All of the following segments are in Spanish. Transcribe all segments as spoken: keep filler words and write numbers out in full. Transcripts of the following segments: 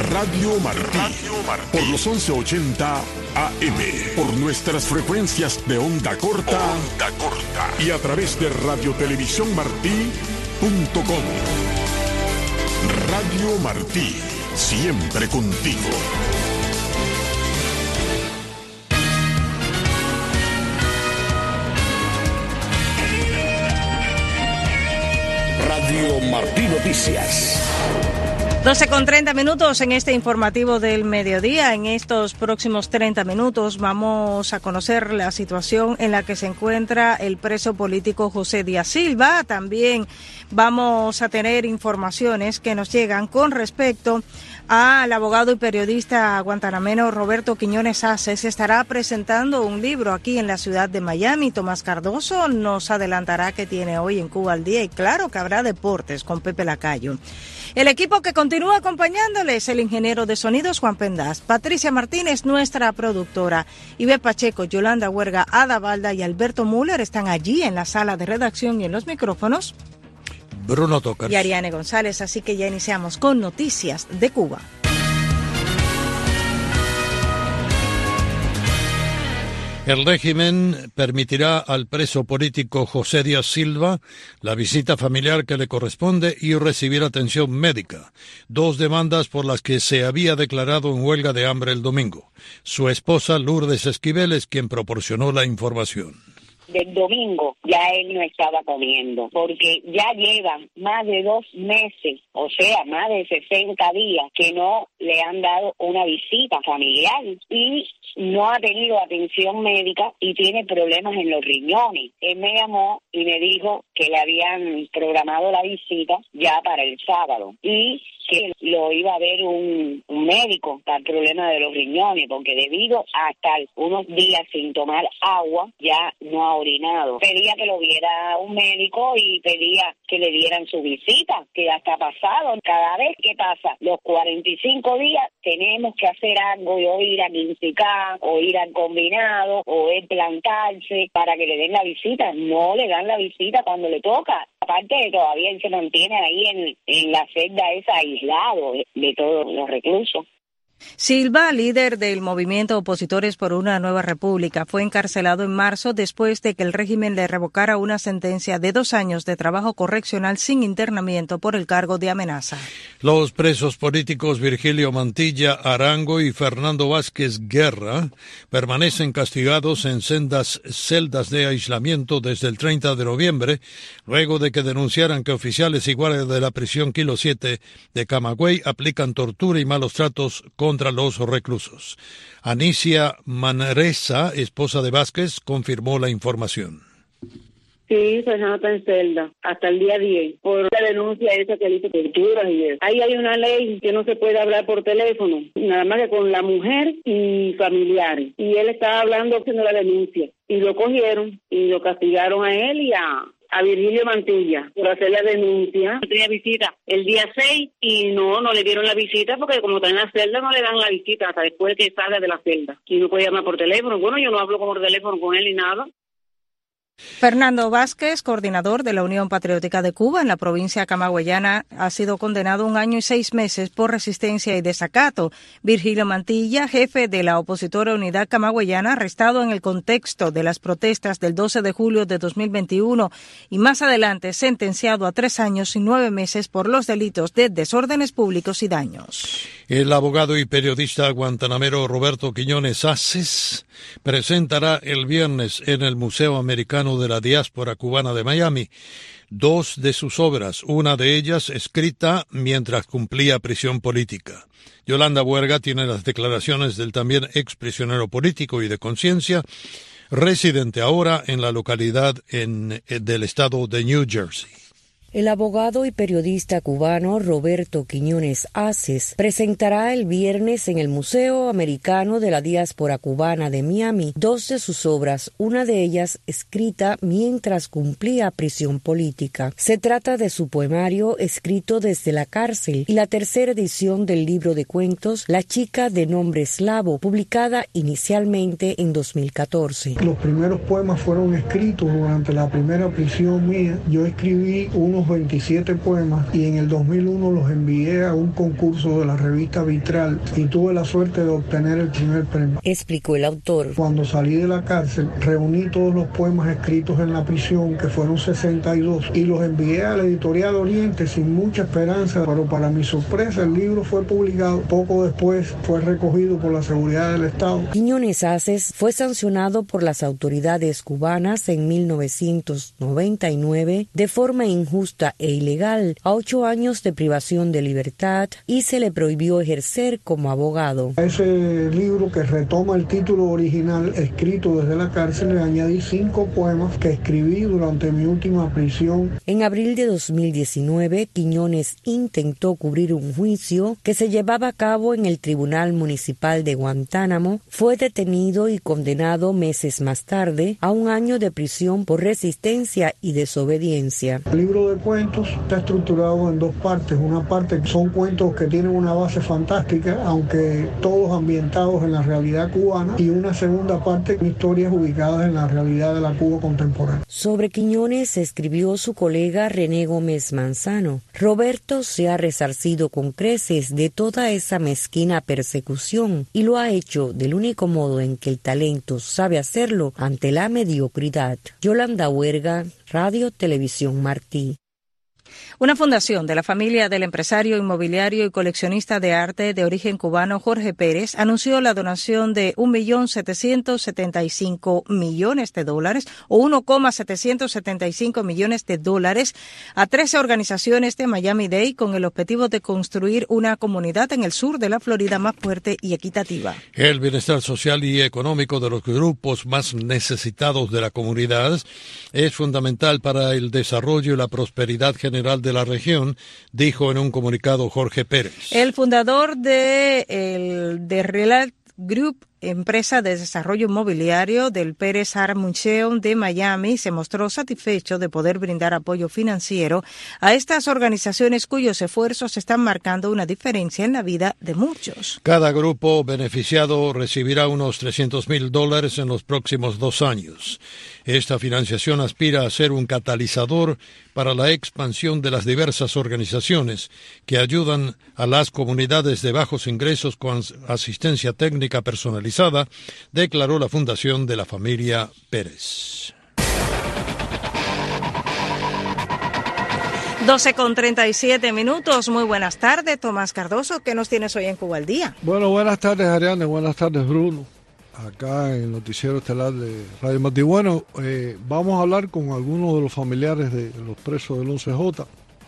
Radio Martí, Radio Martí, por los once ochenta A M, por nuestras frecuencias de onda corta, onda corta y a través de radiotelevisión-martí punto com. Radio Martí, siempre contigo. Radio Martí Noticias. doce con treinta minutos en este informativo del mediodía. En estos próximos treinta minutos vamos a conocer la situación en la que se encuentra el preso político José Díaz Silva. También vamos a tener informaciones que nos llegan con respecto al abogado y periodista guantanameno Roberto Quiñones Aces. Estará presentando un libro aquí en la ciudad de Miami. Tomás Cardoso nos adelantará que tiene hoy en Cuba al Día, y claro que habrá deportes con Pepe Lacayo. El equipo que continúa acompañándoles, el ingeniero de sonidos Juan Pendas, Patricia Martínez, nuestra productora, Ibe Pacheco, Yolanda Huerga, Ada Balda y Alberto Müller están allí en la sala de redacción y en los micrófonos Bruno Tocas y Ariane González. Así que ya iniciamos con Noticias de Cuba. El régimen permitirá al preso político José Díaz Silva la visita familiar que le corresponde y recibir atención médica. Dos demandas por las que se había declarado en huelga de hambre el domingo. Su esposa Lourdes Esquivel es quien proporcionó la información. Del domingo ya él no estaba comiendo, porque ya lleva más de dos meses, o sea, más de sesenta días, que no le han dado una visita familiar y no ha tenido atención médica y tiene problemas en los riñones. Él me llamó y me dijo que le habían programado la visita ya para el sábado y que lo iba a ver un, un médico para el problema de los riñones, porque debido a estar unos días sin tomar agua, ya no ha orinado. Pedía que lo viera un médico y pedía que le dieran su visita, que ya está pasado. Cada vez que pasa los cuarenta y cinco días, tenemos que hacer algo, o ir a Quinsica, o ir al combinado, o él plantarse para que le den la visita. No le dan la visita cuando le toca. Aparte de todavía él se mantiene ahí en, en la celda esa aislado de, de todos los reclusos. Silva, líder del movimiento Opositores por una Nueva República, fue encarcelado en marzo después de que el régimen le revocara una sentencia de dos años de trabajo correccional sin internamiento por el cargo de amenaza. Los presos políticos Virgilio Mantilla Arango y Fernando Vázquez Guerra permanecen castigados en sendas celdas de aislamiento desde el treinta de noviembre, luego de que denunciaran que oficiales iguales de la prisión Kilo siete de Camagüey aplican tortura y malos tratos con contra los reclusos. Anicia Manresa, esposa de Vázquez, confirmó la información. Sí, Fernando está en celda hasta el día diez por la denuncia esa que dice torturas y eso. Ahí hay una ley que no se puede hablar por teléfono, nada más que con la mujer y familiares. Y él estaba hablando haciendo la denuncia y lo cogieron y lo castigaron a él y a a Virgilio Mantilla por hacer la denuncia. Tenía visita el día seis y no, no le dieron la visita porque como está en la celda no le dan la visita hasta después que salga de la celda. Y no puede llamar por teléfono. Bueno, yo no hablo por teléfono con él ni nada. Fernando Vázquez, coordinador de la Unión Patriótica de Cuba en la provincia camagüeyana, ha sido condenado a un año y seis meses por resistencia y desacato. Virgilio Mantilla, jefe de la opositora Unidad Camagüeyana, arrestado en el contexto de las protestas del doce de julio de dos mil veintiuno y más adelante sentenciado a tres años y nueve meses por los delitos de desórdenes públicos y daños. El abogado y periodista guantanamero Roberto Quiñones Aces presentará el viernes en el Museo Americano de la Diáspora Cubana de Miami dos de sus obras, una de ellas escrita mientras cumplía prisión política. Yolanda Huerga tiene las declaraciones del también exprisionero político y de conciencia, residente ahora en la localidad en, del estado de New Jersey. El abogado y periodista cubano Roberto Quiñones Aces presentará el viernes en el Museo Americano de la Diáspora Cubana de Miami dos de sus obras, una de ellas escrita mientras cumplía prisión política. Se trata de su poemario escrito desde la cárcel y la tercera edición del libro de cuentos La chica de nombre eslavo, publicada inicialmente en dos mil catorce. Los primeros poemas fueron escritos durante la primera prisión mía. Yo escribí uno unos veintisiete poemas y en el dos mil uno los envié a un concurso de la revista Vitral y tuve la suerte de obtener el primer premio. Explicó el autor. Cuando salí de la cárcel, reuní todos los poemas escritos en la prisión, que fueron sesenta y dos, y los envié a la editorial Oriente sin mucha esperanza, pero para mi sorpresa el libro fue publicado. Poco después fue recogido por la seguridad del Estado. Quiñones Aces fue sancionado por las autoridades cubanas en mil novecientos noventa y nueve de forma injusta e ilegal a ocho años de privación de libertad y se le prohibió ejercer como abogado. A ese libro, que retoma el título original escrito desde la cárcel, le añadí cinco poemas que escribí durante mi última prisión. En abril de dos mil diecinueve, Quiñones intentó cubrir un juicio que se llevaba a cabo en el Tribunal Municipal de Guantánamo. Fue detenido y condenado meses más tarde a un año de prisión por resistencia y desobediencia. El libro de cuentos está estructurado en dos partes. Una parte son cuentos que tienen una base fantástica, aunque todos ambientados en la realidad cubana, y una segunda parte, historias ubicadas en la realidad de la Cuba contemporánea. Sobre Quiñones escribió su colega René Gómez Manzano. Roberto se ha resarcido con creces de toda esa mezquina persecución y lo ha hecho del único modo en que el talento sabe hacerlo, ante la mediocridad. Yolanda Huerga, Radio Televisión Martí. Una fundación de la familia del empresario inmobiliario y coleccionista de arte de origen cubano Jorge Pérez anunció la donación de un millón setecientos setenta y cinco millones de dólares o uno coma setecientos setenta y cinco millones de dólares a trece organizaciones de Miami-Dade con el objetivo de construir una comunidad en el sur de la Florida más fuerte y equitativa. El bienestar social y económico de los grupos más necesitados de la comunidad es fundamental para el desarrollo y la prosperidad general de la región, dijo en un comunicado Jorge Pérez. El fundador de el de Real Group, empresa de desarrollo inmobiliario del Pérez Art Museum de Miami, se mostró satisfecho de poder brindar apoyo financiero a estas organizaciones cuyos esfuerzos están marcando una diferencia en la vida de muchos. Cada grupo beneficiado recibirá unos trescientos mil dólares en los próximos dos años. Esta financiación aspira a ser un catalizador para la expansión de las diversas organizaciones que ayudan a las comunidades de bajos ingresos con asistencia técnica personalizada, declaró la fundación de la familia Pérez. doce con treinta y siete minutos. Muy buenas tardes, Tomás Cardoso. ¿Qué nos tienes hoy en Cuba al Día? Bueno, buenas tardes, Ariane. Buenas tardes, Bruno. Acá en el noticiero estelar de Radio Martí. Bueno, eh, vamos a hablar con algunos de los familiares de los presos del once J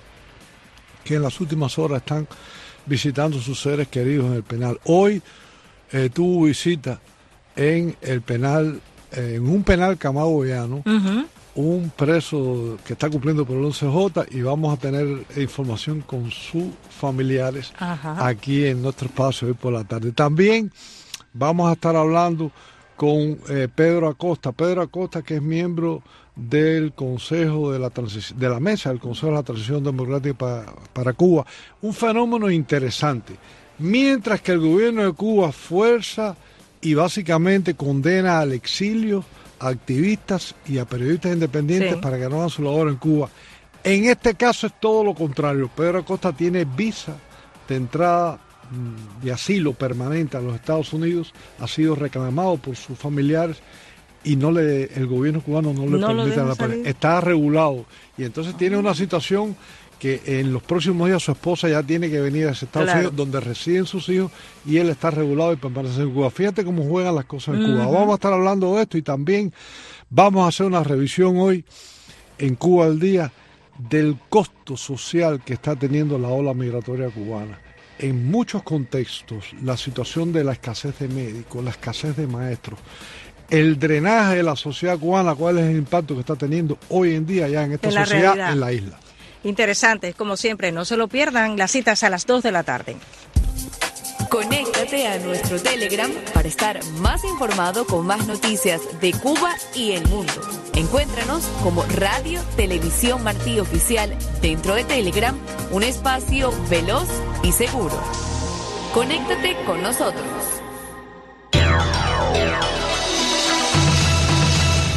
que en las últimas horas están visitando sus seres queridos en el penal. Hoy eh, tuvo visita en el penal, eh, en un penal camagüeyano, uh-huh. un preso que está cumpliendo por el once J, y vamos a tener información con sus familiares uh-huh. aquí en nuestro espacio hoy por la tarde. También vamos a estar hablando con eh, Pedro Acosta. Pedro Acosta, que es miembro del Consejo de la Transición, de la Mesa del Consejo de la Transición Democrática para, para Cuba. Un fenómeno interesante. Mientras que el gobierno de Cuba fuerza y básicamente condena al exilio a activistas y a periodistas independientes sí. para que no hagan su labor en Cuba. En este caso es todo lo contrario. Pedro Acosta tiene visa de entrada de asilo permanente a los Estados Unidos, ha sido reclamado por sus familiares y no le el gobierno cubano no le no permite la salir. Está regulado y entonces ah. tiene una situación que en los próximos días su esposa ya tiene que venir a Estados claro. Unidos, donde residen sus hijos, y él está regulado y permanece en Cuba. Fíjate cómo juegan las cosas en uh-huh. Cuba. Vamos a estar hablando de esto y también vamos a hacer una revisión hoy en Cuba al Día del costo social que está teniendo la ola migratoria cubana. En muchos contextos, la situación de la escasez de médicos, la escasez de maestros, el drenaje de la sociedad cubana, cuál es el impacto que está teniendo hoy en día ya en esta en sociedad realidad. En la isla. Interesante, como siempre, no se lo pierdan, las citas a las dos de la tarde. Conéctate a nuestro Telegram para estar más informado con más noticias de Cuba y el mundo. Encuéntranos como Radio Televisión Martí Oficial dentro de Telegram, un espacio veloz y seguro. Conéctate con nosotros.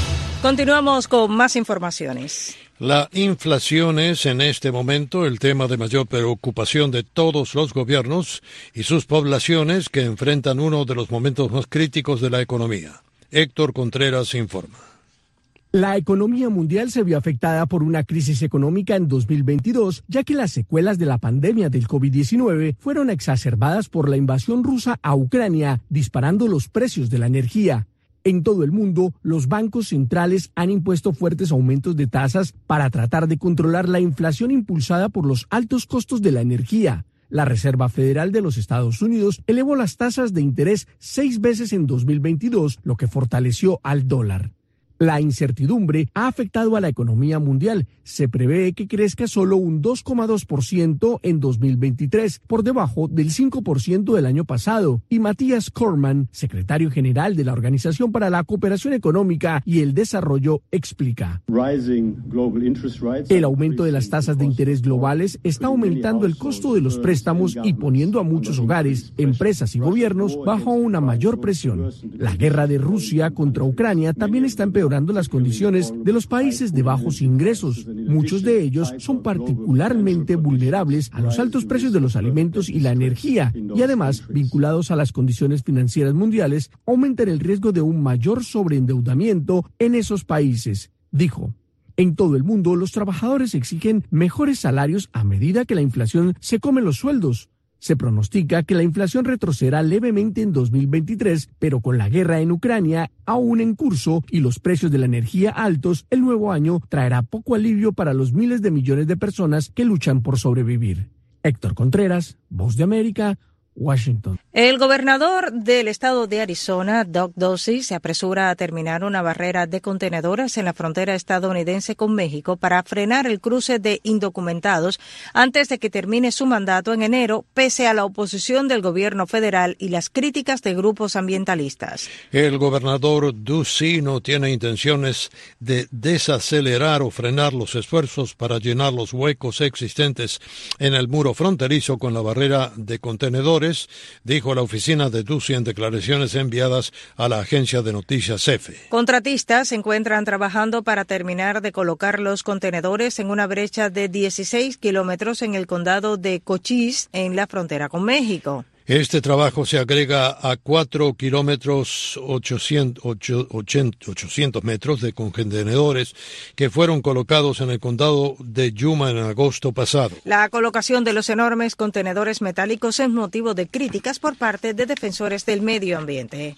Continuamos con más informaciones. La inflación es en este momento el tema de mayor preocupación de todos los gobiernos y sus poblaciones que enfrentan uno de los momentos más críticos de la economía. Héctor Contreras informa. La economía mundial se vio afectada por una crisis económica en dos mil veintidós, ya que las secuelas de la pandemia del COVID diecinueve fueron exacerbadas por la invasión rusa a Ucrania, disparando los precios de la energía. En todo el mundo, los bancos centrales han impuesto fuertes aumentos de tasas para tratar de controlar la inflación impulsada por los altos costos de la energía. La Reserva Federal de los Estados Unidos elevó las tasas de interés seis veces en dos mil veintidós, lo que fortaleció al dólar. La incertidumbre ha afectado a la economía mundial. Se prevé que crezca solo un dos coma dos por ciento en dos mil veintitrés, por debajo del cinco por ciento del año pasado. Y Matías Corman, secretario general de la Organización para la Cooperación Económica y el Desarrollo, explica. El aumento de las tasas de interés globales está aumentando el costo de los préstamos y poniendo a muchos hogares, empresas y gobiernos bajo una mayor presión. La guerra de Rusia contra Ucrania también está empeorando las condiciones de los países de bajos ingresos. Muchos de ellos son particularmente vulnerables a los altos precios de los alimentos y la energía, y además, vinculados a las condiciones financieras mundiales, aumentan el riesgo de un mayor sobreendeudamiento en esos países, dijo. En todo el mundo, los trabajadores exigen mejores salarios a medida que la inflación se come los sueldos. Se pronostica que la inflación retrocederá levemente en dos mil veintitrés, pero con la guerra en Ucrania aún en curso y los precios de la energía altos, el nuevo año traerá poco alivio para los miles de millones de personas que luchan por sobrevivir. Héctor Contreras, Voz de América, Washington. El gobernador del estado de Arizona, Doug Ducey, se apresura a terminar una barrera de contenedores en la frontera estadounidense con México para frenar el cruce de indocumentados antes de que termine su mandato en enero, pese a la oposición del gobierno federal y las críticas de grupos ambientalistas. El gobernador Ducey no tiene intenciones de desacelerar o frenar los esfuerzos para llenar los huecos existentes en el muro fronterizo con la barrera de contenedores, dijo la oficina de Ducey en declaraciones enviadas a la agencia de noticias E F E. Contratistas se encuentran trabajando para terminar de colocar los contenedores en una brecha de dieciséis kilómetros en el condado de Cochise, en la frontera con México. Este trabajo se agrega a cuatro kilómetros ochocientos metros de contenedores que fueron colocados en el condado de Yuma en agosto pasado. La colocación de los enormes contenedores metálicos es motivo de críticas por parte de defensores del medio ambiente.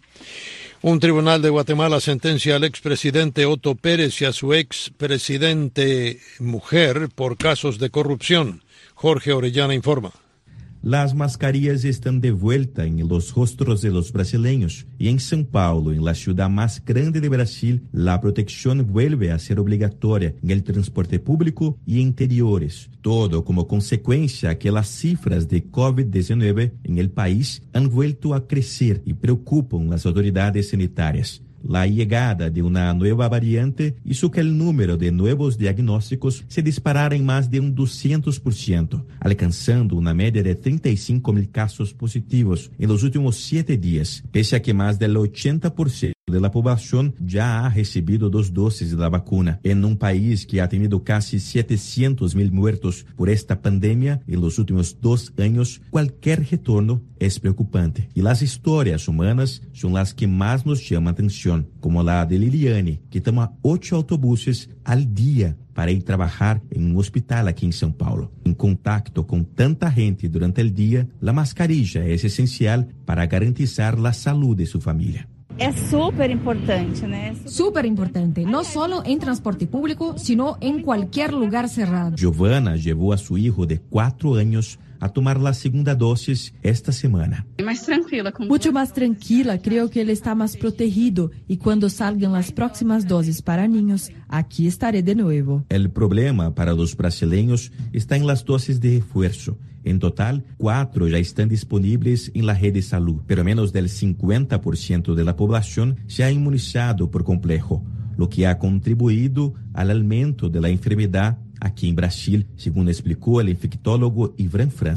Un tribunal de Guatemala sentencia al expresidente Otto Pérez y a su expresidente mujer por casos de corrupción. Jorge Orellana informa. Las mascarillas están de vuelta en los rostros de los brasileños y en São Paulo, en la ciudad más grande de Brasil, la protección vuelve a ser obligatoria en el transporte público y interiores. Todo como consecuencia que las cifras de COVID diecinueve en el país han vuelto a crecer y preocupan las autoridades sanitarias. La llegada de una nueva variante hizo que el número de nuevos diagnósticos se disparara en más de un doscientos por ciento, alcanzando una media de treinta y cinco mil casos positivos en los últimos siete días, pese a que más del ochenta por ciento de la población ya ha recibido dos dosis de la vacuna. En un país que ha tenido casi setecientos mil muertos por esta pandemia en los últimos dos años, cualquier retorno es preocupante. Y las historias humanas son las que más nos llaman atención, como la de Liliane, que toma ocho autobuses al día para ir a trabajar en un hospital aquí en São Paulo. En contacto con tanta gente durante el día, la mascarilla es esencial para garantizar la salud de su familia. Es súper importante, ¿no? Súper importante, no solo en transporte público, sino en cualquier lugar cerrado. Giovanna llevó a su hijo de cuatro años a tomar la segunda dosis esta semana. Más tranquila, con... Mucho más tranquila, creo que él está más protegido y cuando salgan las próximas dosis para niños, aquí estaré de nuevo. El problema para los brasileños está en las dosis de refuerzo. En total, cuatro ya están disponibles en la red de salud, pero menos del cincuenta por ciento de la población se ha inmunizado por complejo, lo que ha contribuido al aumento de la enfermedad aquí en Brasil, según explicó el infectólogo Iván França.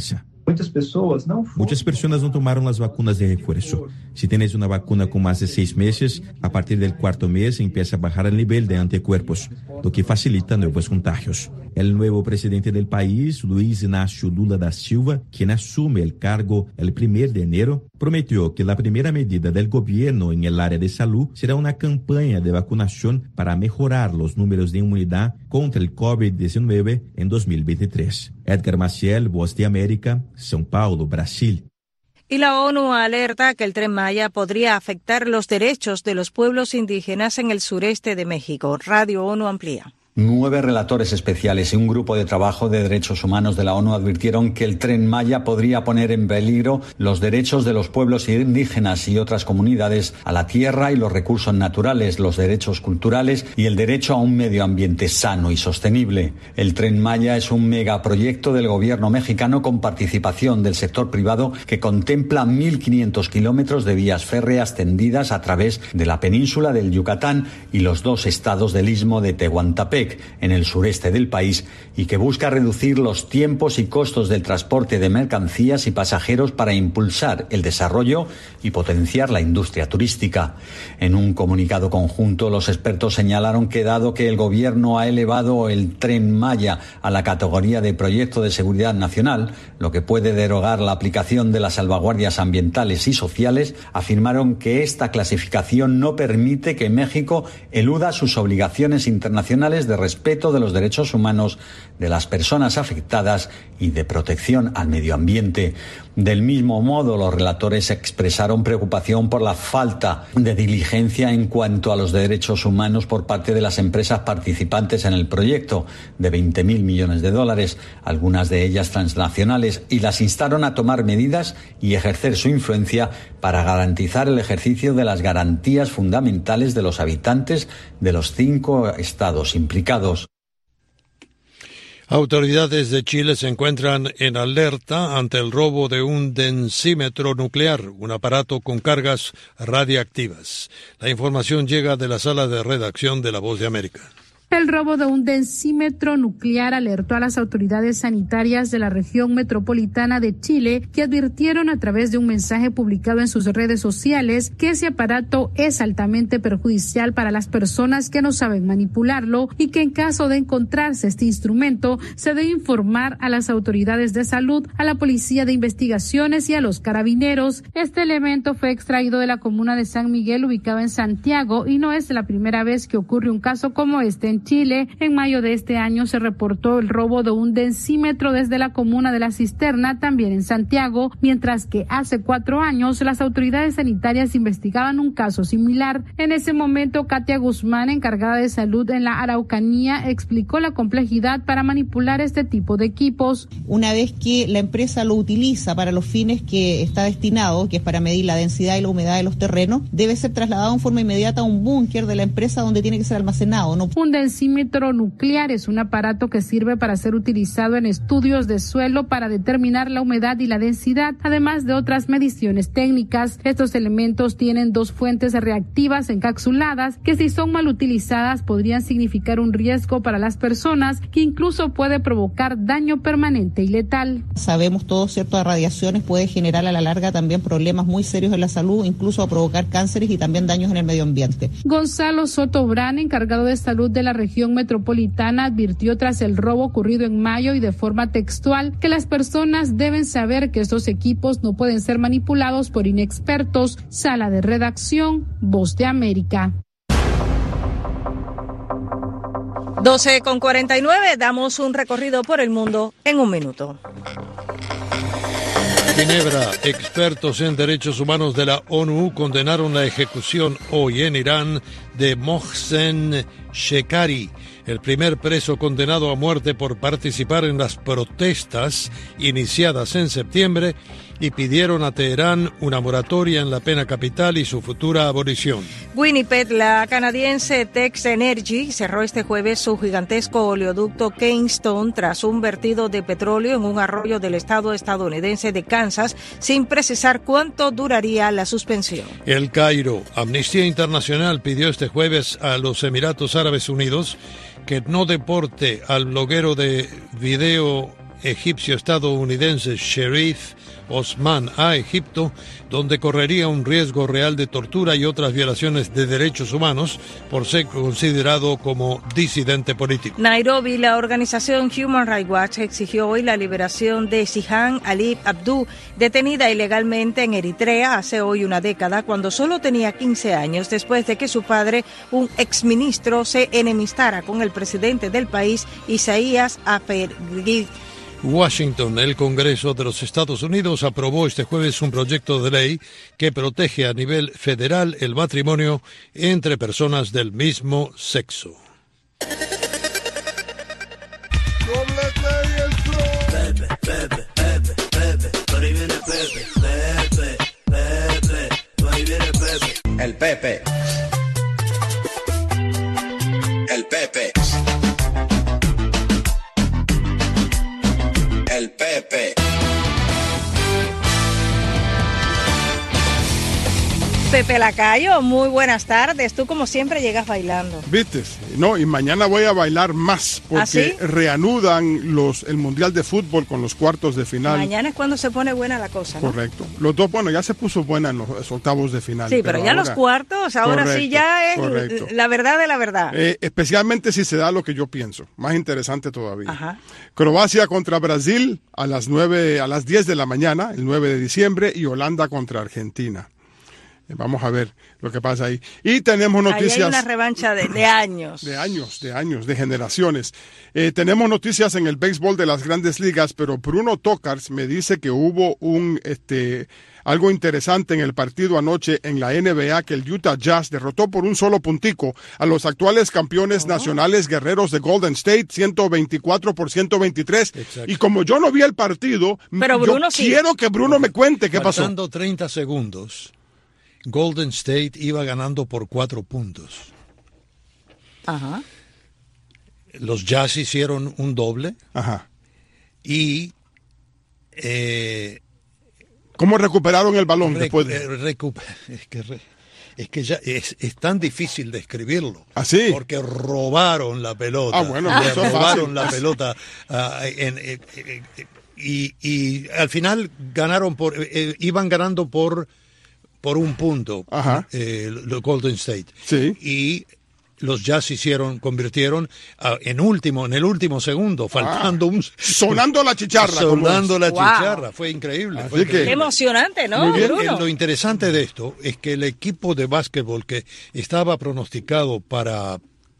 Muchas personas no tomaron las vacunas de refuerzo. Si tienes una vacuna con más de seis meses, a partir del cuarto mes empieza a bajar el nivel de anticuerpos, lo que facilita nuevos contagios. El nuevo presidente del país, Luis Inácio Lula da Silva, quien asume el cargo el primero de enero, prometió que la primera medida del gobierno en el área de salud será una campaña de vacunación para mejorar los números de inmunidad contra el COVID diecinueve en dos mil veintitrés. Edgar Maciel, Voz de América, São Paulo, Brasil. Y la ONU alerta que el Tren Maya podría afectar los derechos de los pueblos indígenas en el sureste de México. Radio ONU amplía. Nueve relatores especiales y un grupo de trabajo de derechos humanos de la ONU advirtieron que el Tren Maya podría poner en peligro los derechos de los pueblos indígenas y otras comunidades a la tierra y los recursos naturales, los derechos culturales y el derecho a un medio ambiente sano y sostenible. El Tren Maya es un megaproyecto del gobierno mexicano con participación del sector privado que contempla mil quinientos kilómetros de vías férreas tendidas a través de la península del Yucatán y los dos estados del istmo de Tehuantepec, en el sureste del país, y que busca reducir los tiempos y costos del transporte de mercancías y pasajeros para impulsar el desarrollo y potenciar la industria turística. En un comunicado conjunto, los expertos señalaron que dado que el gobierno ha elevado el Tren Maya a la categoría de proyecto de seguridad nacional, lo que puede derogar la aplicación de las salvaguardias ambientales y sociales, afirmaron que esta clasificación no permite que México eluda sus obligaciones internacionales de respeto de los derechos humanos de las personas afectadas y de protección al medio ambiente. Del mismo modo, los relatores expresaron preocupación por la falta de diligencia en cuanto a los derechos humanos por parte de las empresas participantes en el proyecto, de veinte mil millones de dólares, algunas de ellas transnacionales, y las instaron a tomar medidas y ejercer su influencia para garantizar el ejercicio de las garantías fundamentales de los habitantes de los cinco estados implicados. Autoridades de Chile se encuentran en alerta ante el robo de un densímetro nuclear, un aparato con cargas radiactivas. La información llega de la sala de redacción de La Voz de América. El robo de un densímetro nuclear alertó a las autoridades sanitarias de la región metropolitana de Chile, que advirtieron a través de un mensaje publicado en sus redes sociales que ese aparato es altamente perjudicial para las personas que no saben manipularlo y que en caso de encontrarse este instrumento se debe informar a las autoridades de salud, a la policía de investigaciones y a los carabineros. Este elemento fue extraído de la comuna de San Miguel, ubicado en Santiago, y no es la primera vez que ocurre un caso como este en Chile. En mayo de este año se reportó el robo de un densímetro desde la comuna de La Cisterna, también en Santiago, mientras que hace cuatro años las autoridades sanitarias investigaban un caso similar. En ese momento, Katia Guzmán, encargada de salud en la Araucanía, explicó la complejidad para manipular este tipo de equipos. Una vez que la empresa lo utiliza para los fines que está destinado, que es para medir la densidad y la humedad de los terrenos, debe ser trasladado en forma inmediata a un búnker de la empresa donde tiene que ser almacenado, ¿no? Un densímetro nuclear es un aparato que sirve para ser utilizado en estudios de suelo para determinar la humedad y la densidad, además de otras mediciones técnicas. Estos elementos tienen dos fuentes reactivas encapsuladas que, si son mal utilizadas, podrían significar un riesgo para las personas, que incluso puede provocar daño permanente y letal. Sabemos todos, cierto, de radiaciones puede generar a la larga también problemas muy serios en la salud, incluso a provocar cánceres y también daños en el medio ambiente. Gonzalo Soto Brán, encargado de salud de la región metropolitana, advirtió tras el robo ocurrido en mayo y de forma textual que las personas deben saber que estos equipos no pueden ser manipulados por inexpertos. Sala de redacción, Voz de América. doce con cuarenta y nueve, damos un recorrido por el mundo en un minuto. Ginebra, expertos en derechos humanos de la ONU condenaron la ejecución hoy en Irán de Mohsen Shekari, el primer preso condenado a muerte por participar en las protestas iniciadas en septiembre, y pidieron a Teherán una moratoria en la pena capital y su futura abolición. Winnipeg, la canadiense Tex Energy, cerró este jueves su gigantesco oleoducto Keystone tras un vertido de petróleo en un arroyo del estado estadounidense de Kansas, sin precisar cuánto duraría la suspensión. El Cairo, Amnistía Internacional pidió este jueves a los Emiratos Árabes Unidos que no deporte al bloguero de video egipcio-estadounidense Sherif Osman a Egipto, donde correría un riesgo real de tortura y otras violaciones de derechos humanos por ser considerado como disidente político. Nairobi, la organización Human Rights Watch exigió hoy la liberación de Sihan Ali Abdu, detenida ilegalmente en Eritrea hace hoy una década, cuando solo tenía quince años, después de que su padre, un exministro, se enemistara con el presidente del país, Isaías Afwerki. Washington, el Congreso de los Estados Unidos aprobó este jueves un proyecto de ley que protege a nivel federal el matrimonio entre personas del mismo sexo. El Pepe. El Pepe. El Pepe. Pepe Lacayo, muy buenas tardes. Tú como siempre llegas bailando. ¿Viste? No, y mañana voy a bailar más porque ¿Ah, sí? reanudan los el Mundial de Fútbol con los cuartos de final. Mañana es cuando se pone buena la cosa, ¿no? Correcto. Los dos, bueno, ya se puso buena en los octavos de final. Sí, pero, pero ya ahora, los cuartos, ahora correcto, sí ya es correcto. La verdad de la verdad. Eh, especialmente si se da lo que yo pienso. Más interesante todavía. Ajá. Croacia contra Brasil a las nueve, a las diez de la mañana, el nueve de diciembre, y Holanda contra Argentina. Vamos a ver lo que pasa ahí. Y tenemos noticias... Ahí hay una revancha de, de años. De años, de años, de generaciones. Eh, tenemos noticias en el béisbol de las Grandes Ligas, pero Bruno Tokars me dice que hubo un este algo interesante en el partido anoche en la N B A, que el Utah Jazz derrotó por un solo puntico a los actuales campeones oh. nacionales guerreros de Golden State, ciento veinticuatro por ciento veintitrés. Exacto. Y como yo no vi el partido, pero Bruno yo sí. quiero que Bruno me cuente qué pasó. Faltando treinta segundos. Golden State iba ganando por cuatro puntos. Ajá. Los Jazz hicieron un doble. Ajá. Y... Eh, ¿Cómo recuperaron el balón recu- después de...? Recu- es que, re- es, que ya es, es tan difícil describirlo. ¿Ah, sí? Porque robaron la pelota. Ah, bueno, le eso es robaron fácil. la pelota. Uh, en, en, en, y, y al final ganaron por... Eh, iban ganando por... por un punto, eh, los Golden State. Sí. Y los Jazz hicieron, convirtieron uh, en último, en el último segundo, faltando ah, un... Sonando la chicharra. Sonando la wow. chicharra, fue increíble. Fue increíble. Qué emocionante, ¿no, Bruno? Lo interesante de esto es que el equipo de básquetbol que estaba pronosticado para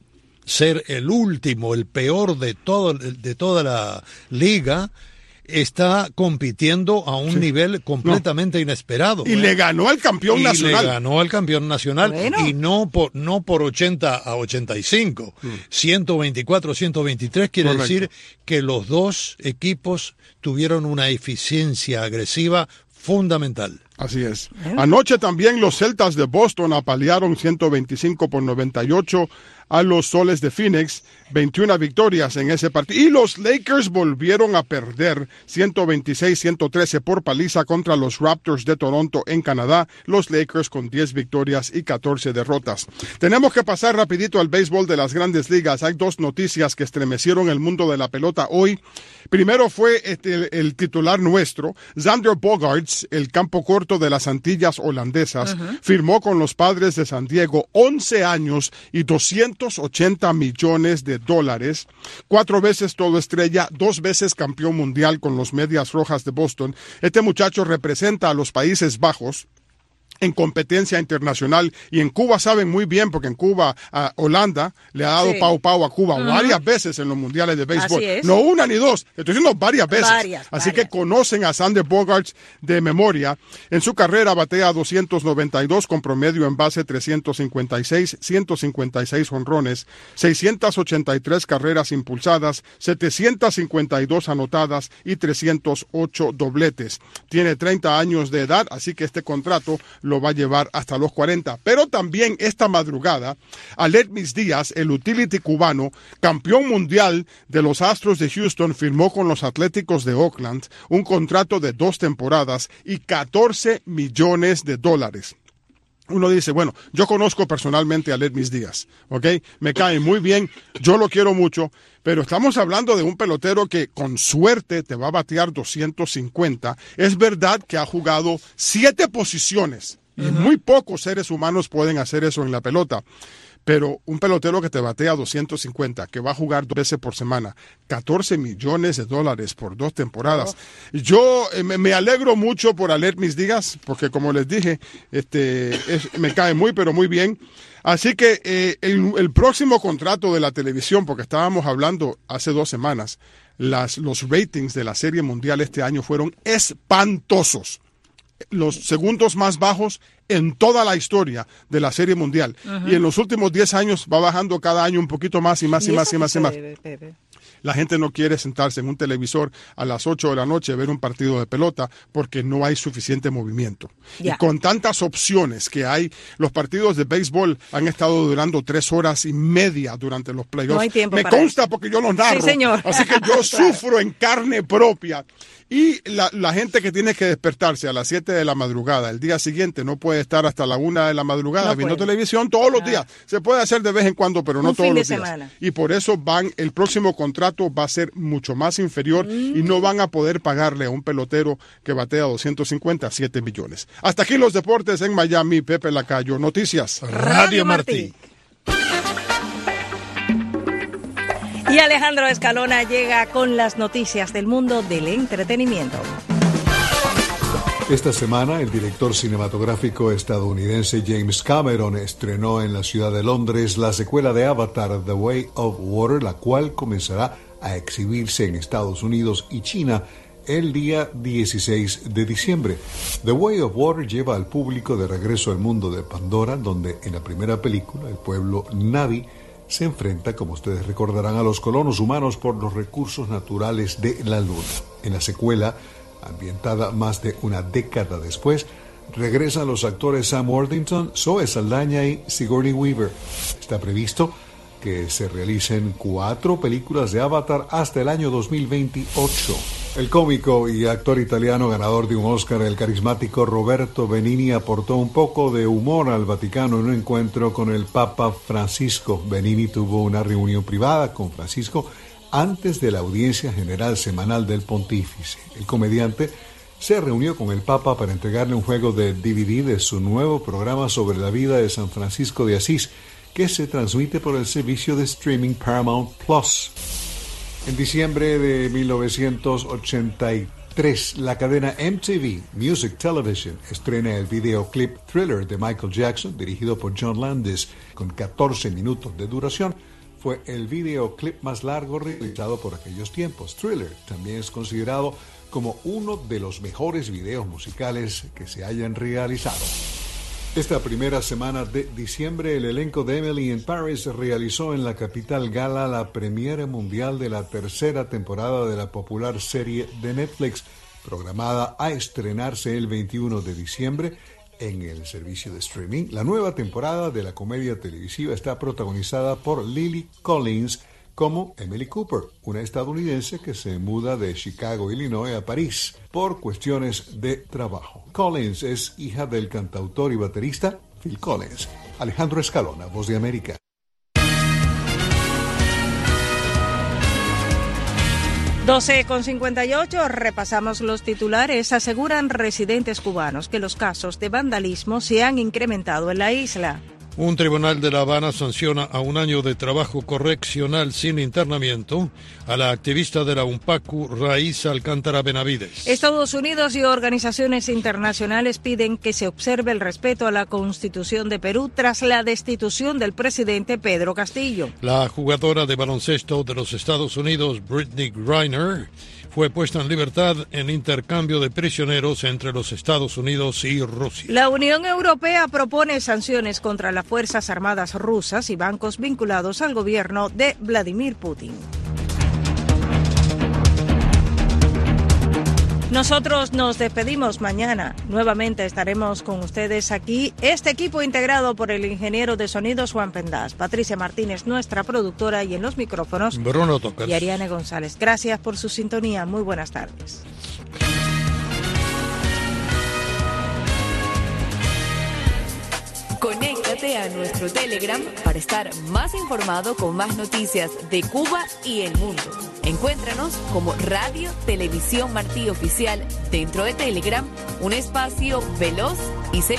ser el último, el peor de, todo, de toda la liga... está compitiendo a un sí. nivel completamente no. inesperado. Y ¿eh? le ganó al campeón y nacional. Y le ganó al campeón nacional. Bueno. Y no por, no por ochenta a ochenta y cinco. Mm. ciento veinticuatro a ciento veintitrés quiere Correcto. decir que los dos equipos tuvieron una eficiencia agresiva fundamental. Así es. ¿Eh? Anoche también los Celtas de Boston apalearon ciento veinticinco por noventa y ocho a los Soles de Phoenix, veintiuna victorias en ese partido. Y los Lakers volvieron a perder ciento veintiséis a ciento trece por paliza contra los Raptors de Toronto en Canadá. Los Lakers con diez victorias y catorce derrotas. Tenemos que pasar rapidito al béisbol de las Grandes Ligas. Hay dos noticias que estremecieron el mundo de la pelota hoy. Primero fue este, el, el titular nuestro, Xander Bogaerts, el campo corto de las Antillas holandesas, uh-huh. firmó con los Padres de San Diego once años y doscientos ochenta millones de dólares, cuatro veces todo estrella, dos veces campeón mundial con los Medias Rojas de Boston. Este muchacho representa a los Países Bajos en competencia internacional, y en Cuba saben muy bien, porque en Cuba uh, Holanda le ha dado sí. pau pau a Cuba uh-huh. varias veces en los mundiales de béisbol, no una ni dos, estoy diciendo varias veces, varias, así varias. que conocen a Xander Bogaerts de memoria. En su carrera batea doscientos noventa y dos con promedio en base trescientos cincuenta y seis, ciento cincuenta y seis jonrones, seiscientas ochenta y tres carreras impulsadas, setecientas cincuenta y dos anotadas y trescientos ocho dobletes. Tiene treinta años de edad, así que este contrato lo va a llevar hasta los cuarenta. Pero también esta madrugada, Aledmys Díaz, el utility cubano, campeón mundial de los Astros de Houston, firmó con los Atléticos de Oakland un contrato de dos temporadas y catorce millones de dólares. uno dice, bueno, yo conozco personalmente a Lermis Díaz, ¿ok? Me cae muy bien, yo lo quiero mucho, pero estamos hablando de un pelotero que con suerte te va a batear doscientos cincuenta. Es verdad que ha jugado siete posiciones y uh-huh. muy pocos seres humanos pueden hacer eso en la pelota. Pero un pelotero que te batea doscientos cincuenta, que va a jugar dos veces por semana, catorce millones de dólares por dos temporadas. Oh. Yo eh, me, me alegro mucho por Lermis Díaz, porque como les dije, este es, me cae muy, pero muy bien. Así que eh, el, el próximo contrato de la televisión, porque estábamos hablando hace dos semanas, las, los ratings de la Serie Mundial este año fueron espantosos. Los segundos más bajos en toda la historia de la Serie Mundial. Uh-huh. Y en los últimos diez años va bajando cada año un poquito más y más y, y más y más y más. Debe, Pepe? La gente no quiere sentarse en un televisor a las ocho de la noche a ver un partido de pelota porque no hay suficiente movimiento. Yeah. Y con tantas opciones que hay, los partidos de béisbol han estado durando tres horas y media durante los playoffs. No hay tiempo Me para consta eso. Porque yo los narro. Sí, señor. Así que yo sufro en carne propia. Y la, la gente que tiene que despertarse a las siete de la madrugada, el día siguiente no puede estar hasta la una de la madrugada no viendo puede. televisión todos los ah. días. Se puede hacer de vez en cuando, pero no Un todos fin de los días. Semana. Y por eso van, el próximo contrato va a ser mucho más inferior mm. y no van a poder pagarle a un pelotero que batea doscientos cincuenta a siete millones. Hasta aquí los deportes en Miami. Pepe Lacayo, Noticias Radio Martí. Y Alejandro Escalona llega con las noticias del mundo del entretenimiento. Esta semana, el director cinematográfico estadounidense James Cameron estrenó en la ciudad de Londres la secuela de Avatar, The Way of Water, la cual comenzará a exhibirse en Estados Unidos y China el día dieciséis de diciembre. The Way of Water lleva al público de regreso al mundo de Pandora, donde en la primera película el pueblo Na'vi se enfrenta, como ustedes recordarán, a los colonos humanos por los recursos naturales de la Luna. En la secuela, ambientada más de una década después, regresan los actores Sam Worthington, Zoe Saldaña y Sigourney Weaver. Está previsto que se realicen cuatro películas de Avatar hasta el año dos mil veintiocho. El cómico y actor italiano ganador de un Oscar, el carismático Roberto Benigni, aportó un poco de humor al Vaticano en un encuentro con el Papa Francisco. Benigni tuvo una reunión privada con Francisco antes de la audiencia general semanal del pontífice. El comediante se reunió con el Papa para entregarle un juego de D V D de su nuevo programa sobre la vida de San Francisco de Asís, que se transmite por el servicio de streaming Paramount Plus. En diciembre de mil novecientos ochenta y tres, la cadena M T V Music Television estrena el videoclip Thriller de Michael Jackson, dirigido por John Landis, con catorce minutos de duración. Fue el videoclip más largo realizado por aquellos tiempos. Thriller también es considerado como uno de los mejores videos musicales que se hayan realizado. Esta primera semana de diciembre, el elenco de Emily in Paris realizó en la capital gala la premiere mundial de la tercera temporada de la popular serie de Netflix, programada a estrenarse el veintiuno de diciembre en el servicio de streaming. La nueva temporada de la comedia televisiva está protagonizada por Lily Collins como Emily Cooper, una estadounidense que se muda de Chicago, Illinois, a París por cuestiones de trabajo. Collins es hija del cantautor y baterista Phil Collins. Alejandro Escalona, Voz de América. doce con cincuenta y ocho, repasamos los titulares. Aseguran residentes cubanos que los casos de vandalismo se han incrementado en la isla. Un tribunal de La Habana sanciona a un año de trabajo correccional sin internamiento a la activista de la UNPACU, Raíza Alcántara Benavides. Estados Unidos y organizaciones internacionales piden que se observe el respeto a la Constitución de Perú tras la destitución del presidente Pedro Castillo. La jugadora de baloncesto de los Estados Unidos, Brittney Griner, fue puesta en libertad en intercambio de prisioneros entre los Estados Unidos y Rusia. La Unión Europea propone sanciones contra las Fuerzas Armadas rusas y bancos vinculados al gobierno de Vladimir Putin. Nosotros nos despedimos mañana. Nuevamente estaremos con ustedes aquí. Este equipo integrado por el ingeniero de sonidos Juan Pendas, Patricia Martínez, nuestra productora, y en los micrófonos Bruno Tocas y Ariane González. Gracias por su sintonía. Muy buenas tardes. Únete a nuestro Telegram para estar más informado con más noticias de Cuba y el mundo. Encuéntranos como Radio Televisión Martí Oficial dentro de Telegram, un espacio veloz y seguro.